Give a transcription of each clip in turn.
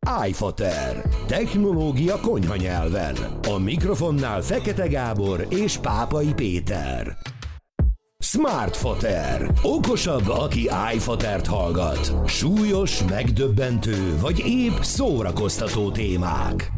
iFater. Technológia konyha nyelven. A mikrofonnál Fekete Gábor és Pápai Péter. Smartfater. Okosabb, aki iFatert hallgat. Súlyos, megdöbbentő vagy épp szórakoztató témák.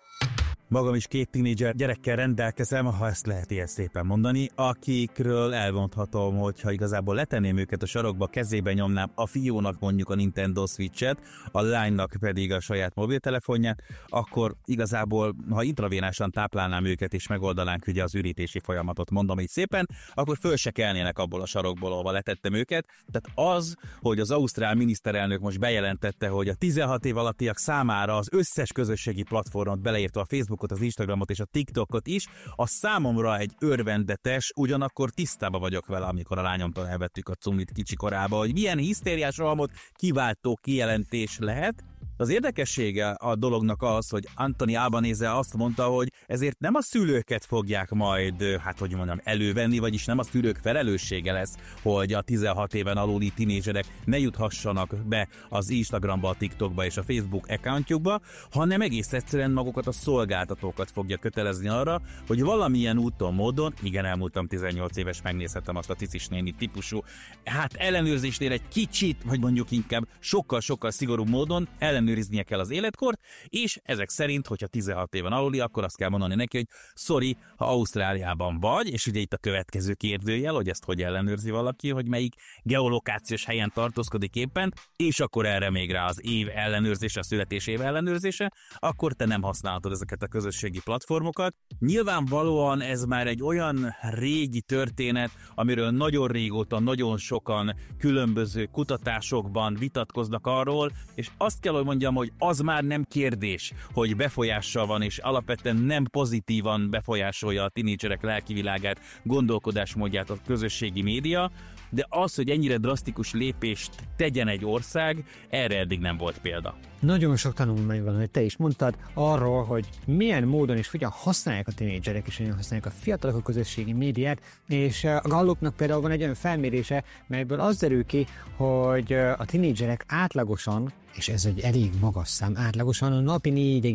Magam is 2 tínédzser gyerekkel rendelkezem, ha ezt lehet ilyen szépen mondani, akikről elmondhatom, hogy ha igazából letenném őket a sarokba, kezébe nyomnám a fiúnak mondjuk a Nintendo Switch-et, a lánynak pedig a saját mobiltelefonját, akkor igazából, ha intravénásan táplálnám őket és megoldanánk ugye az ürítési folyamatot, mondom így szépen, akkor föl se kelnének abból a sarokból, ahova letettem őket. Tehát az, hogy az ausztrál miniszterelnök most bejelentette, hogy a 16 év alattiak számára az összes közösségi platformot, beleértve a Facebook, az Instagramot és a TikTokot is, a számomra egy örvendetes, ugyanakkor tisztában vagyok vele, amikor a lányomtól elvettük a cumlit kicsi korába, hogy milyen hisztériás rohamot kiváltó kijelentés lehet. Az érdekessége a dolognak az, hogy Anthony Albanese azt mondta, hogy ezért nem a szülőket fogják majd, elővenni, vagyis nem a szülők felelőssége lesz, hogy a 16 éven aluli tinédzserek ne juthassanak be az Instagramba, a TikTokba és a Facebook accountjukba, hanem egész egyszerűen magukat a szolgáltatókat fogja kötelezni arra, hogy valamilyen úton, módon, igen, elmúltam 18 éves, megnézhettem azt a cicis néni típusú, ellenőrzésnél egy kicsit, vagy mondjuk inkább sokkal-sokkal szigorúbb módon ellenőriznie kell az életkort, és ezek szerint, hogyha 16 éven aluli, akkor azt kell mondani neki, hogy sorry, ha Ausztráliában vagy, és ugye itt a következő kérdőjel, hogy ezt hogy ellenőrzi valaki, hogy melyik geolokációs helyen tartózkodik éppen, és akkor erre még rá az év ellenőrzése, a születés év ellenőrzése, akkor te nem használhatod ezeket a közösségi platformokat. Nyilvánvalóan ez már egy olyan régi történet, amiről nagyon régóta, nagyon sokan különböző kutatásokban vitatkoznak arról, és azt kell, hogy mondjam, hogy az már nem kérdés, hogy befolyással van, és alapvetően nem pozitívan befolyásolja a tinédzserek lelkivilágát, gondolkodásmódját a közösségi média, de az, hogy ennyire drasztikus lépést tegyen egy ország, erre eddig nem volt példa. Nagyon sok tanulmány van, hogy te is mondtad, arról, hogy milyen módon és hogyan használják a tinédzserek és hogyan használják a fiatalok a közösségi médiát, és a Gallupnak például van egy olyan felmérése, melyből az derül ki, hogy a tinédzserek átlagosan, és ez egy elég magas szám, átlagosan a napi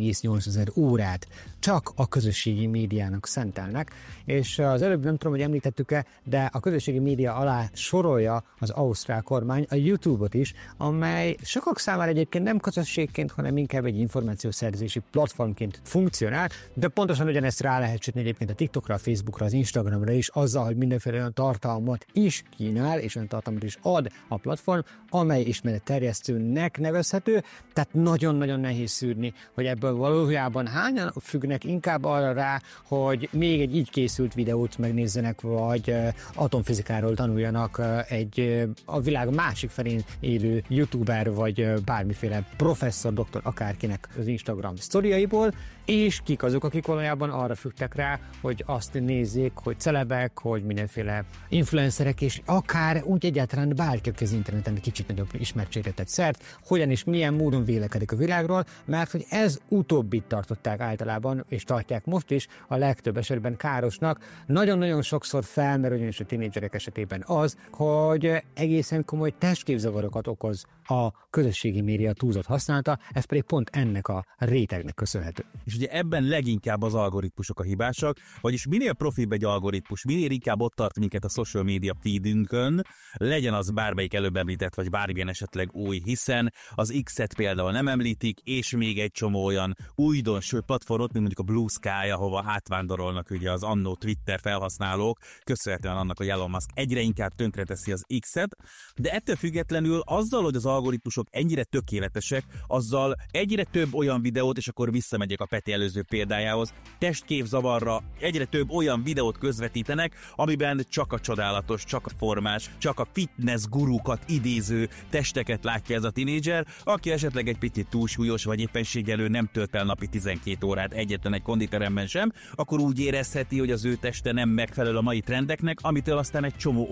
4,8 órát csak a közösségi médiának szentelnek, és az előbb nem tudom, hogy említettük-e, de a közösségi média alá sorolja az ausztrál kormány a YouTube-ot is, amely sokak számára egyébként nem közösségként, hanem inkább egy információszerzési platformként funkcionál, de pontosan ugyanezt rá lehet sütni egyébként a TikTokra, a Facebookra, az Instagramra is, azzal, hogy mindenféle olyan tartalmat is kínál, és olyan tartalmat is ad a platform, amely ismeretterjesztőnek nevezhető, tehát nagyon-nagyon nehéz szűrni, hogy ebből valójában hányan függnek inkább arra rá, hogy még egy így készült videót megnézzenek, vagy atomfizikáról tanuljanak a világ másik felén élő youtuber, vagy bármiféle professzor, doktor, akárkinek az Instagram sztoriaiból, és kik azok, akik valójában arra függtek rá, hogy azt nézzék, hogy celebek, hogy mindenféle influencerek, és akár úgy egyáltalán bárki, aki az interneten kicsit nagyobb ismertségre tett szert, hogyan és milyen módon vélekedik a világról, mert hogy ez utóbbit tartották általában, és tartják most is a legtöbb esetben károsnak. Nagyon-nagyon sokszor felmerül ugyanis a tínédzserek esetében az, hogy egészen komoly testképzavarokat okoz a közösségi média túlzott használata, ez pedig pont ennek a rétegnek köszönhető. És ugye ebben leginkább az algoritmusok a hibásak, vagyis minél profibb egy algoritmus, minél inkább ott tart minket a social media feedünkön, legyen az bármelyik előbb említett, vagy bármilyen esetleg új, hiszen az X-et például nem említik, és még egy csomó olyan újdonsült platformot, mint mondjuk a Blue Sky, ahova átvándorolnak ugye az annó Twitter felhasználók, köszönhetően annak, hogy Elon Musk egyre inkább tönkreteszi az X-et, de ettől függetlenül azzal, hogy az algoritmusok ennyire tökéletesek, azzal egyre több olyan videót, és akkor visszamegyek a Peti előző példájához, testképzavarra egyre több olyan videót közvetítenek, amiben csak a csodálatos, csak a formás, csak a fitness gurukat idéző testeket látja ez a tinédzser, aki esetleg egy picit túlsúlyos, vagy éppenséggel nem tölt el napi 12 órát egyetlen egy konditeremben sem, akkor úgy érezheti, hogy az ő teste nem megfelel a mai trendeknek, amitől aztán egy csomó olyan gondolat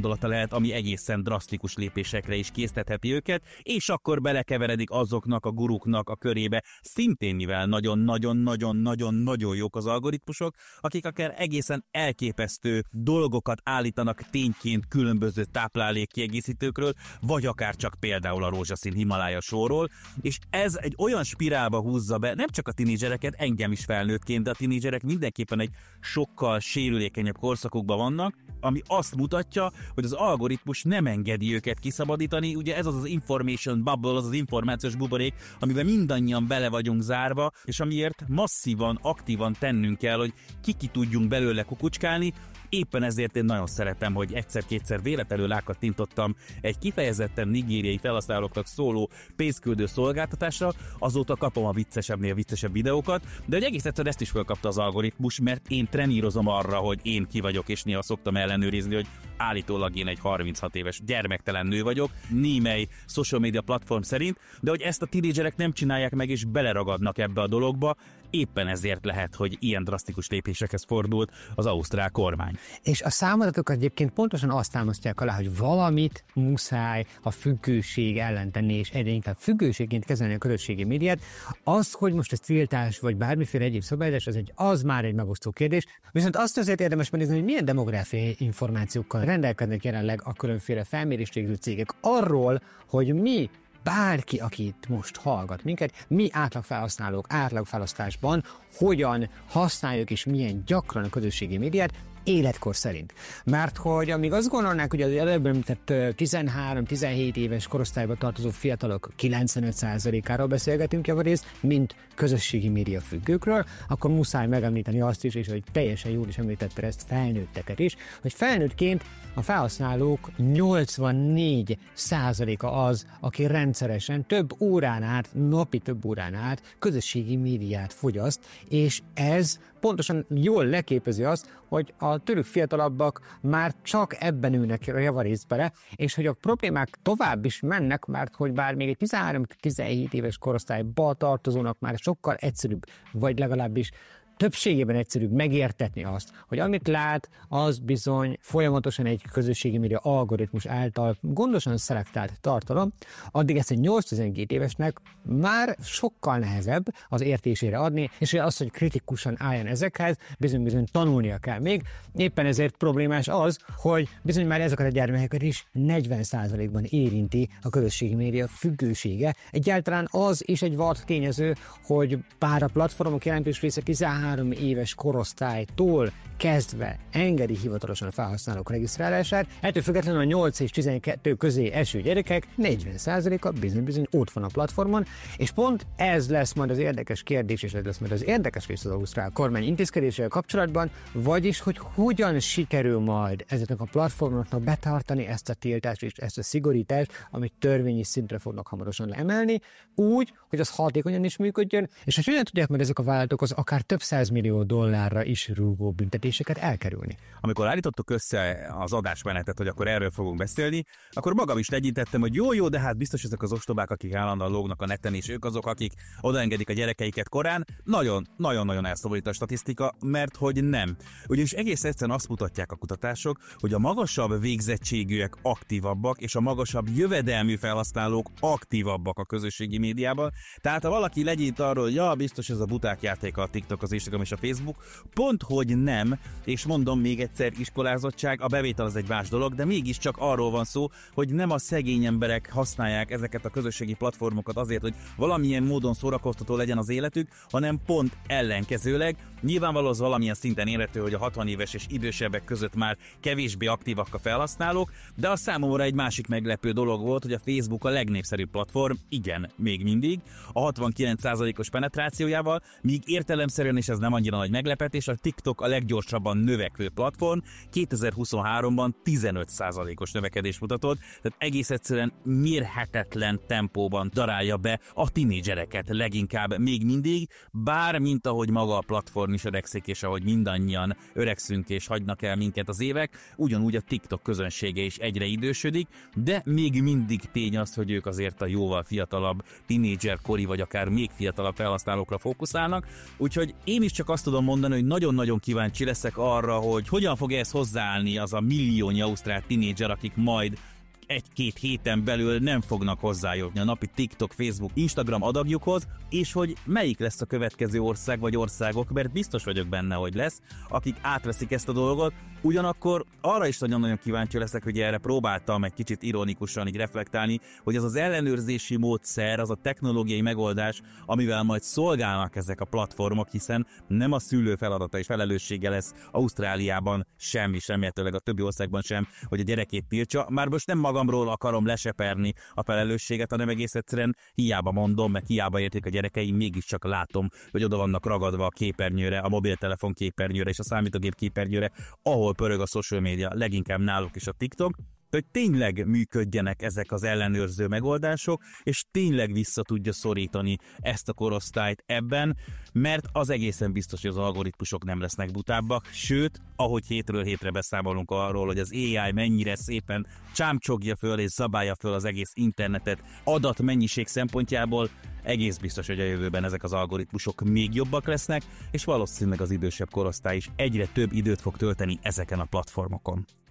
gondolata lehet, ami egészen drasztikus lépésekre is késztetheti őket, és akkor belekeveredik azoknak a guruknak a körébe, szintén mivel nagyon-nagyon-nagyon-nagyon jók az algoritmusok, akik akár egészen elképesztő dolgokat állítanak tényként különböző táplálékkiegészítőkről, vagy akár csak például a rózsaszín Himalája sóról, és ez egy olyan spirálba húzza be nem csak a tinédzsereket, engem is felnőttként, de a tinédzserek mindenképpen egy sokkal sérülékenyebb korszakokban vannak, ami azt mutatja, hogy az algoritmus nem engedi őket kiszabadítani, ugye ez az information bubble, az információs buborék, amiben mindannyian bele vagyunk zárva, és amiért masszívan, aktívan tennünk kell, hogy ki tudjunk belőle kukucskálni. Éppen ezért én nagyon szeretem, hogy egyszer-kétszer véletlenül rákattintottam egy kifejezetten nigériai felhasználóknak szóló pénzküldő szolgáltatásra, azóta kapom a viccesebbnél viccesebb videókat, de hogy egész egyszerűen ezt is felkapta az algoritmus, mert én trenírozom arra, hogy én ki vagyok, és néha szoktam ellenőrizni, hogy állítólag én egy 36 éves gyermektelen nő vagyok, némely social media platform szerint, de hogy ezt a tínédzserek nem csinálják meg, és beleragadnak ebbe a dologba, éppen ezért lehet, hogy ilyen drasztikus lépésekhez fordult az ausztrál kormány. És a számadatok egyébként pontosan azt támasztják alá, hogy valamit muszáj a függőség ellen tenni, és egyre inkább függőségként kezelni a közösségi médiát. Az, hogy most ez tiltás, vagy bármiféle egyéb szabályozás, az már egy megosztó kérdés. Viszont azt azért érdemes megnézni, hogy milyen demográfiai információkkal rendelkeznek jelenleg a különféle felmérésségző cégek arról, hogy mi bárki, aki itt most hallgat minket, mi átlagfelhasználók átlagfelosztásban hogyan használjuk és milyen gyakran a közösségi médiát életkor szerint. Mert hogy amíg azt gondolnánk, hogy az előbb említett 13-17 éves korosztályba tartozó fiatalok 95%-áról beszélgetünk javarészt, mint közösségi média függőkről, akkor muszáj megemlíteni azt is, és hogy teljesen jól is említette ezt felnőtteket is, hogy felnőttként a felhasználók 84%-a az, aki rendszeresen több órán át, napi több órán át közösségi médiát fogyaszt, és ez pontosan jól leképezi azt, hogy a tőlük fiatalabbak már csak ebben ülnek javarészt bele, és hogy a problémák tovább is mennek, mert hogy bár még egy 13-17 éves korosztályba tartozónak már sokkal egyszerűbb, vagy legalábbis többségében egyszerűbb megértetni azt, hogy amit lát, az bizony folyamatosan egy közösségi média algoritmus által gondosan szelektált tartalom, addig ezt egy 8-12 évesnek már sokkal nehezebb az értésére adni, és az, hogy kritikusan álljon ezekhez, bizony tanulnia kell még. Éppen ezért problémás az, hogy bizony már ezeket a gyermekeket is 40%-ban érinti a közösségi média függősége. Egyáltalán az is egy vart tényező, hogy bár a platformok jelentős része 13 éves korosztálytól kezdve engedi hivatalosan a felhasználók regisztrálását, ettől függetlenül a 8 és 12 közé eső gyerekek 40%-a bizony ott van a platformon, és pont ez lesz majd az érdekes kérdés, és ez lesz majd az érdekes rész az ausztrál kormány intézkedésével kapcsolatban, vagyis, hogy hogyan sikerül majd ezeknek a platformoknak betartani ezt a tiltást és ezt a szigorítást, amit törvényi szintre fognak hamarosan emelni, úgy, hogy az hatékonyan is működjön, és hogy hogyan tudják majd ezek a vállalatok az akár több $100 millió is rúgó büntetéseket elkerülni. Amikor állítottuk össze az adásmenetet, hogy akkor erről fogunk beszélni, akkor magam is legyintettem, hogy jó, de hát biztos ezek az ostobák, akik állandóan lógnak a neten, és ők azok, akik odaengedik a gyerekeiket korán. Nagyon-nagyon elszomorít a statisztika, mert hogy nem. Ugyanis egész egyszerűen azt mutatják a kutatások, hogy a magasabb végzettségűek aktívabbak, és a magasabb jövedelmű felhasználók aktívabbak a közösségi médiában. Tehát ha valaki legyint arról, hogy ja, biztos ez a buták játéka a TikTok, az Instagram és a Facebook, pont hogy nem, és mondom még egyszer, iskolázottság, a bevétel az egy más dolog, de mégiscsak arról van szó, hogy nem a szegény emberek használják ezeket a közösségi platformokat azért, hogy valamilyen módon szórakoztató legyen az életük, hanem pont ellenkezőleg. Nyilvánvaló az valamilyen szinten érhető, hogy a 60 éves és idősebbek között már kevésbé aktívak a felhasználók, de a számomra egy másik meglepő dolog volt, hogy a Facebook a legnépszerűbb platform, igen, még mindig, a 69%-os penetrációjával, míg értelemszerűen, és ez nem annyira nagy meglepetés, a TikTok a leggyorsabban növekvő platform, 2023-ban 15%-os növekedést mutatott, tehát egész egyszerűen mérhetetlen tempóban darálja be a tinédzsereket leginkább még mindig, bár mint ahogy maga a platform is öregszik, és ahogy mindannyian öregszünk és hagynak el minket az évek, ugyanúgy a TikTok közönsége is egyre idősödik, de még mindig tény az, hogy ők azért a jóval fiatalabb tinédzserkori, vagy akár még fiatalabb felhasználókra fókuszálnak, úgyhogy én is csak azt tudom mondani, hogy nagyon-nagyon kíváncsi leszek arra, hogy hogyan fog ehhez hozzáállni az a milliónyi ausztrál tinédzser, akik majd egy-két héten belül nem fognak hozzájutni a napi TikTok, Facebook, Instagram adagjukhoz, és hogy melyik lesz a következő ország vagy országok, mert biztos vagyok benne, hogy lesz, akik átveszik ezt a dolgot. Ugyanakkor arra is nagyon-nagyon kíváncsi leszek, hogy erre próbáltam egy kicsit ironikusan így reflektálni, hogy az ellenőrzési módszer, az a technológiai megoldás, amivel majd szolgálnak ezek a platformok, hiszen nem a szülő feladata és felelőssége lesz Ausztráliában semmi, remélhetőleg a többi országban sem, hogy a gyerekét tiltsa. Már most nem magamról akarom leseperni a felelősséget, hanem egész egyszerűen hiába mondom, meg hiába értik a gyerekeim, mégiscsak látom, hogy oda vannak ragadva a képernyőre, a mobiltelefon képernyőre és a számítógép képernyőre, ahol pörög a social media, leginkább náluk is a TikTok, hogy tényleg működjenek ezek az ellenőrző megoldások, és tényleg vissza tudja szorítani ezt a korosztályt ebben, mert az egészen biztos, hogy az algoritmusok nem lesznek butábbak, sőt, ahogy hétről hétre beszámolunk arról, hogy az AI mennyire szépen csámcsogja föl és zabálja föl az egész internetet adatmennyiség szempontjából, egész biztos, hogy a jövőben ezek az algoritmusok még jobbak lesznek, és valószínűleg az idősebb korosztály is egyre több időt fog tölteni ezeken a platformokon.